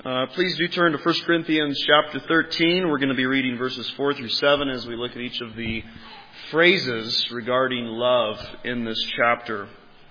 Please do turn to 1 Corinthians chapter 13. We're going to be reading verses 4 through 7 as we look at each of the phrases regarding love in this chapter.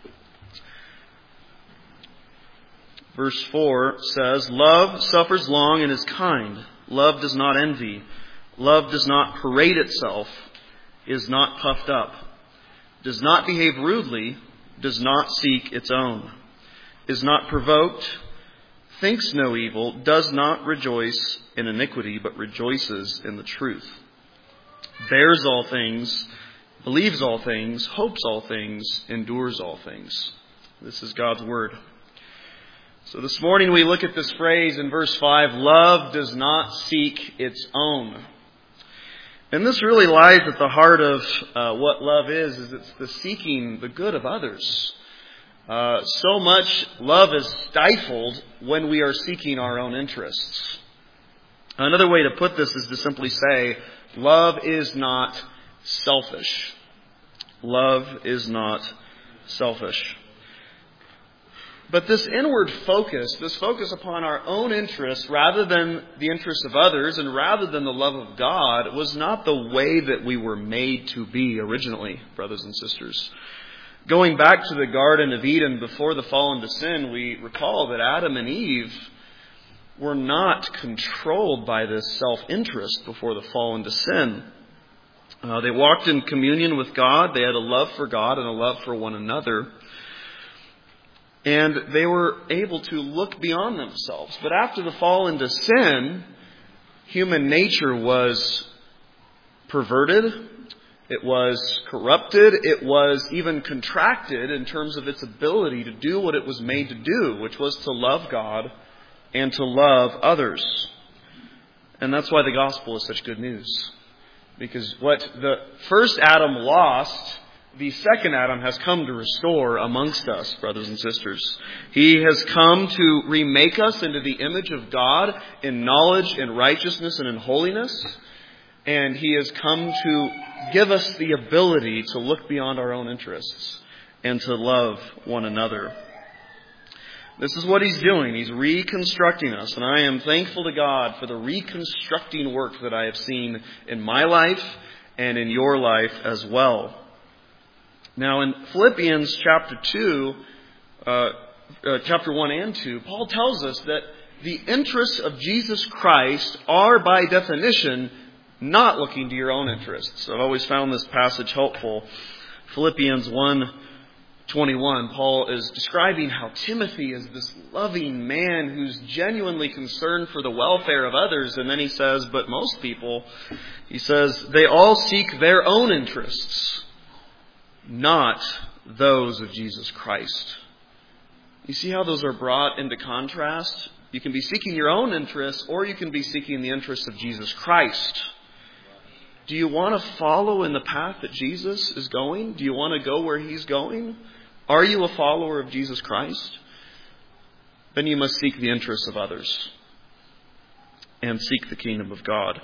Verse 4 says, "Love suffers long and is kind. Love does not envy. Love does not parade itself, is not puffed up, does not behave rudely, does not seek its own, is not provoked, thinks no evil, does not rejoice in iniquity, but rejoices in the truth. Bears all things, believes all things, hopes all things, endures all things." This is God's word. So this morning we look at this phrase in verse 5, love does not seek its own. And this really lies at the heart of what love is it's the seeking the good of others. So much love is stifled when we are seeking our own interests. Another way to put this is to simply say, love is not selfish. Love is not selfish. But this inward focus, this focus upon our own interests rather than the interests of others and rather than the love of God, was not the way that we were made to be originally, brothers and sisters. Going back to the Garden of Eden before the fall into sin, we recall that Adam and Eve were not controlled by this self-interest before the fall into sin. They walked in communion with God. They had a love for God and a love for one another. And they were able to look beyond themselves. But after the fall into sin, human nature was perverted. It was corrupted. It was even contracted in terms of its ability to do what it was made to do, which was to love God and to love others. And that's why the gospel is such good news. Because what the first Adam lost, the second Adam has come to restore amongst us, brothers and sisters. He has come to remake us into the image of God in knowledge, in righteousness, and in holiness. And He has come to give us the ability to look beyond our own interests and to love one another. This is what He's doing. He's reconstructing us. And I am thankful to God for the reconstructing work that I have seen in my life and in your life as well. Now in Philippians chapter 1 and 2, Paul tells us that the interests of Jesus Christ are by definition not looking to your own interests. I've always found this passage helpful. Philippians 1:21, Paul is describing how Timothy is this loving man who's genuinely concerned for the welfare of others. And then he says, but most people, he says, they all seek their own interests, not those of Jesus Christ. You see how those are brought into contrast? You can be seeking your own interests, or you can be seeking the interests of Jesus Christ. Do you want to follow in the path that Jesus is going? Do you want to go where He's going? Are you a follower of Jesus Christ? Then you must seek the interests of others and seek the kingdom of God.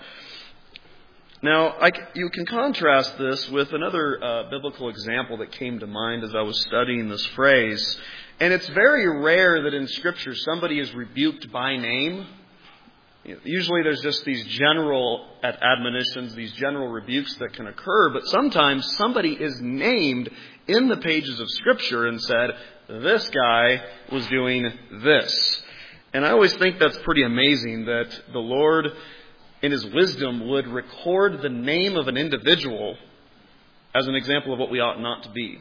Now, you can contrast this with another biblical example that came to mind as I was studying this phrase. And it's very rare that in Scripture somebody is rebuked by name. Usually there's just these general admonitions, these general rebukes that can occur. But sometimes somebody is named in the pages of Scripture and said, this guy was doing this. And I always think that's pretty amazing that the Lord, in His wisdom, would record the name of an individual as an example of what we ought not to be.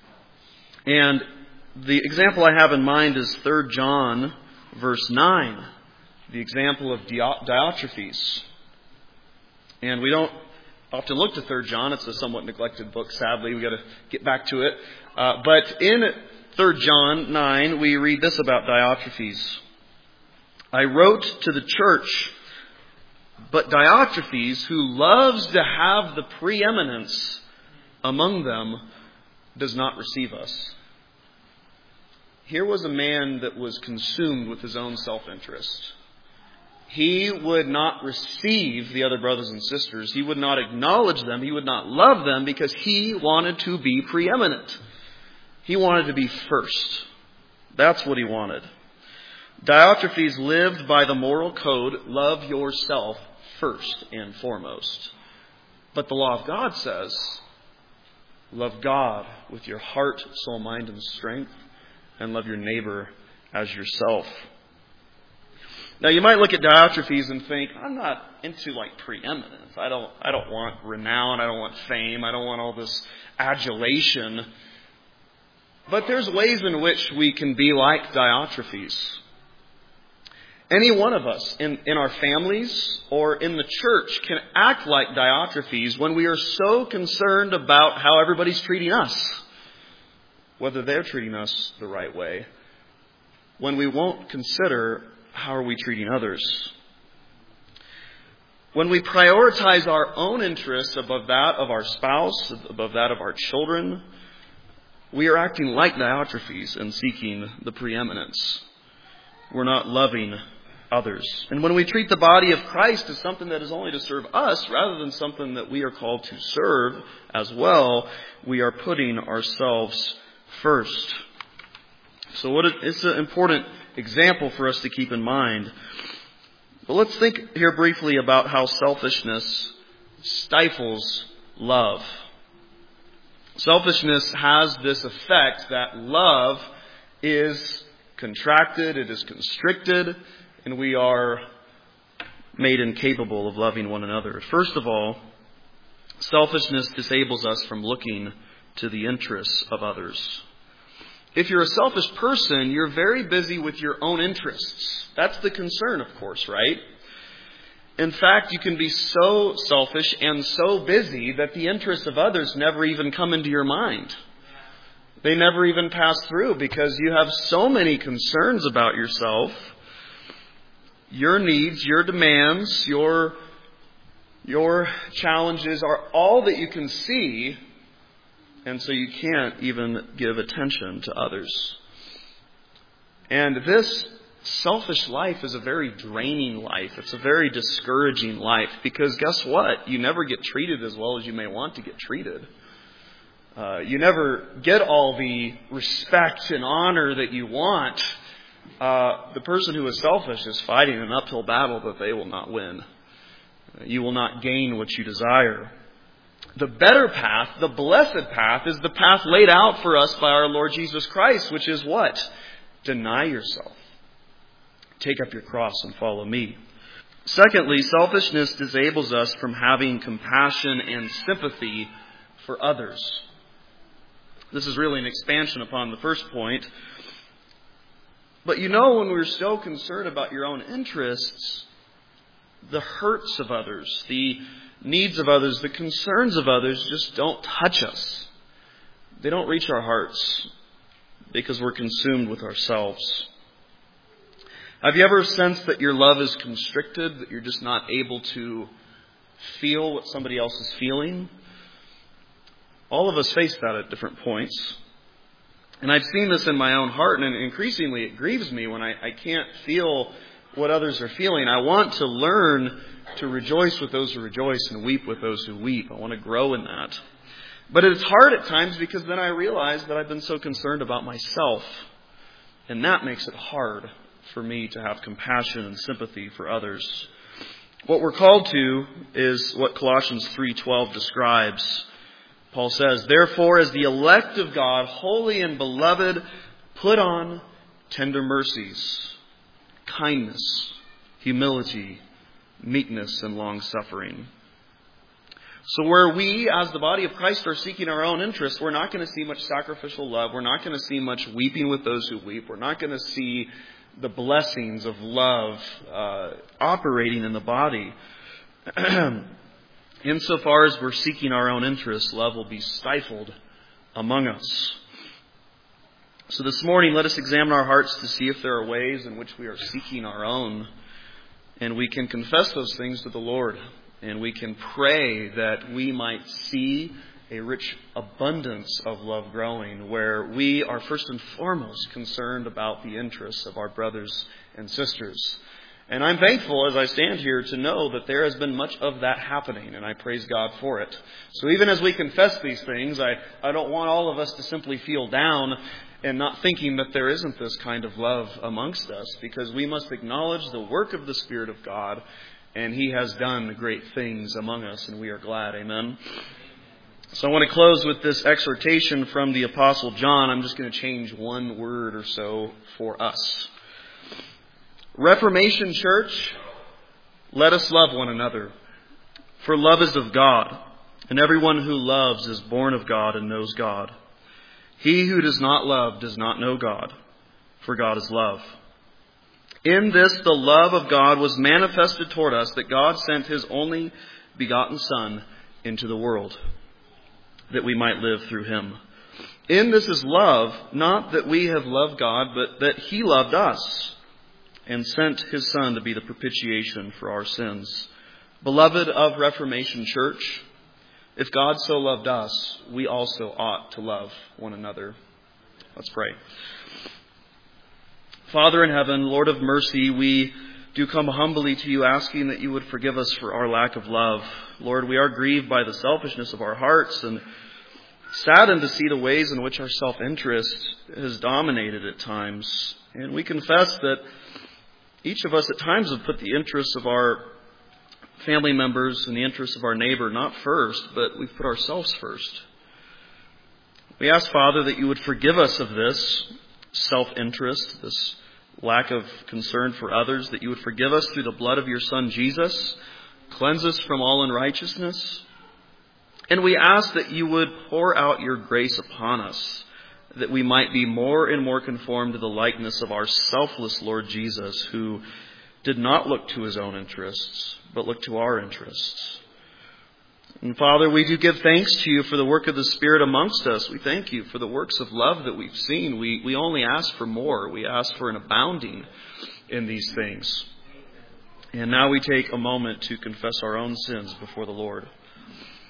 And the example I have in mind is 3 John verse 9, the example of Diotrephes. And we don't often look to 3 John. It's a somewhat neglected book, sadly. We've got to get back to it. But in 3 John 9, we read this about Diotrephes. I wrote to the church, but Diotrephes, who loves to have the preeminence among them, does not receive us. Here was a man that was consumed with his own self-interest. He would not receive the other brothers and sisters. He would not acknowledge them. He would not love them because he wanted to be preeminent. He wanted to be first. That's what he wanted. Diotrephes lived by the moral code, love yourself first and foremost. But the law of God says, love God with your heart, soul, mind, and strength, and love your neighbor as yourself. Now you might look at Diotrephes and think, I'm not into preeminence. I don't want renown, I don't want fame, I don't want all this adulation. But there's ways in which we can be like Diotrephes. Any one of us in our families or in the church can act like Diotrephes when we are so concerned about how everybody's treating us, whether they're treating us the right way, when we won't consider how are we treating others. When we prioritize our own interests above that of our spouse, above that of our children, we are acting like Diotrephes and seeking the preeminence. We're not loving others. And when we treat the body of Christ as something that is only to serve us rather than something that we are called to serve as well, we are putting ourselves first. So it's an important example for us to keep in mind. But let's think here briefly about how selfishness stifles love. Selfishness has this effect that love is contracted, it is constricted, and we are made incapable of loving one another. First of all, selfishness disables us from looking to the interests of others. If you're a selfish person, you're very busy with your own interests. That's the concern, of course, right? In fact, you can be so selfish and so busy that the interests of others never even come into your mind. They never even pass through because you have so many concerns about yourself. Your needs, your demands, your challenges are all that you can see, and so you can't even give attention to others. And this selfish life is a very draining life. It's a very discouraging life because guess what? You never get treated as well as you may want to get treated. You never get all the respect and honor that you want. The person who is selfish is fighting an uphill battle that they will not win. You will not gain what you desire. The better path, the blessed path, is the path laid out for us by our Lord Jesus Christ, which is what? Deny yourself. Take up your cross and follow me. Secondly, selfishness disables us from having compassion and sympathy for others. This is really an expansion upon the first point. But when we're so concerned about your own interests, the hurts of others, the needs of others, the concerns of others just don't touch us. They don't reach our hearts because we're consumed with ourselves. Have you ever sensed that your love is constricted, that you're just not able to feel what somebody else is feeling? All of us face that at different points. And I've seen this in my own heart, and increasingly it grieves me when I can't feel what others are feeling. I want to learn to rejoice with those who rejoice and weep with those who weep. I want to grow in that. But it's hard at times because then I realize that I've been so concerned about myself. And that makes it hard for me to have compassion and sympathy for others. What we're called to is what Colossians 3:12 describes. Paul says, "Therefore, as the elect of God, holy and beloved, put on tender mercies, kindness, humility, meekness, and long-suffering." So where we, as the body of Christ, are seeking our own interests, we're not going to see much sacrificial love. We're not going to see much weeping with those who weep. We're not going to see the blessings of love operating in the body. Insofar as we're seeking our own interests, love will be stifled among us. So this morning, let us examine our hearts to see if there are ways in which we are seeking our own. And we can confess those things to the Lord. And we can pray that we might see a rich abundance of love growing, where we are first and foremost concerned about the interests of our brothers and sisters. And I'm thankful as I stand here to know that there has been much of that happening, and I praise God for it. So even as we confess these things, I don't want all of us to simply feel down and not thinking that there isn't this kind of love amongst us, because we must acknowledge the work of the Spirit of God, and He has done great things among us, and we are glad. Amen. So I want to close with this exhortation from the Apostle John. I'm just going to change one word or so for us. Reformation Church, let us love one another. For love is of God, and everyone who loves is born of God and knows God. He who does not love does not know God, for God is love. In this the love of God was manifested toward us, that God sent His only begotten Son into the world, that we might live through Him. In this is love, not that we have loved God, but that He loved us and sent His Son to be the propitiation for our sins. Beloved of Reformation Church, if God so loved us, we also ought to love one another. Let's pray. Father in heaven, Lord of mercy, we do come humbly to You, asking that You would forgive us for our lack of love. Lord, we are grieved by the selfishness of our hearts and saddened to see the ways in which our self-interest has dominated at times. And we confess that each of us at times have put the interests of our family members and the interests of our neighbor not first, but we've put ourselves first. We ask, Father, that You would forgive us of this self-interest, this lack of concern for others, that You would forgive us through the blood of Your Son Jesus, cleanse us from all unrighteousness. And we ask that You would pour out Your grace upon us, that we might be more and more conformed to the likeness of our selfless Lord Jesus, who did not look to His own interests, but looked to our interests. And Father, we do give thanks to You for the work of the Spirit amongst us. We thank You for the works of love that we've seen. We only ask for more. We ask for an abounding in these things. And now we take a moment to confess our own sins before the Lord.